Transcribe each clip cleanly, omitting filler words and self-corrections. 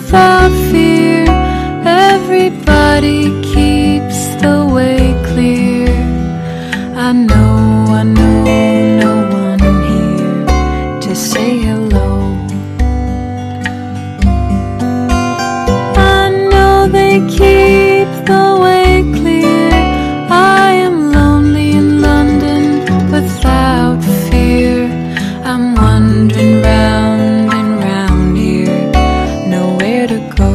without fear. Everybody keeps the way clear. I know no one here to say hello. I know they keep the way clear. I am lonely in London without fear. I'm wandering round and round here, nowhere to go.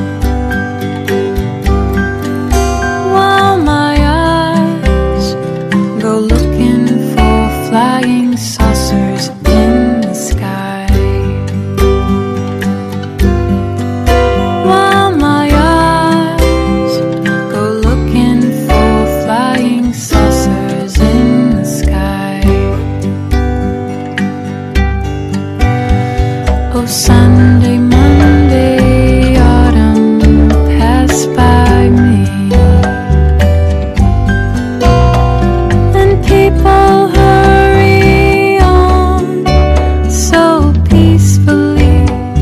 While my eyes go looking for flying saucers in the sky. While my eyes go looking for flying saucers in the sky. Oh, Sunday, Monday, autumn pass by me, and people hurry on so peacefully.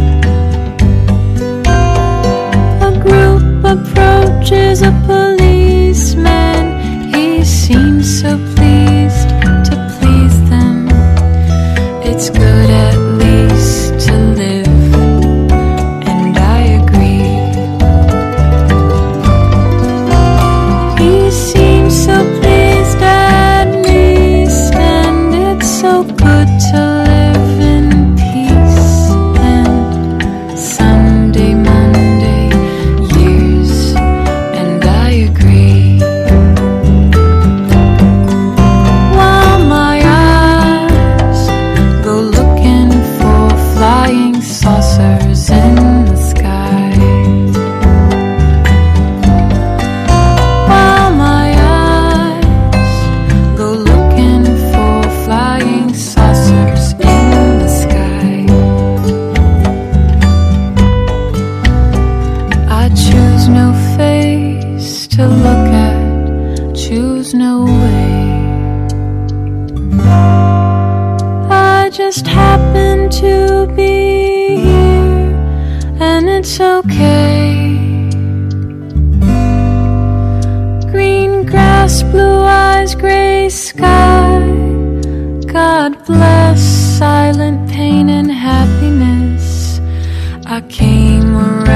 A group approaches a policeman. He seems so pleased to please them. It's good at least to live, and I agree. He seems so pleased at least, and it's so good to live in peace. And Sunday, Monday, years, and I agree. While my eyes go looking for flying saucers in the sky. While my eyes go looking for flying saucers in the sky. I choose no face to look at, choose no way. I just happen to be here, and it's okay. Green grass, blue eyes, gray sky. God bless silent pain and happiness. I came around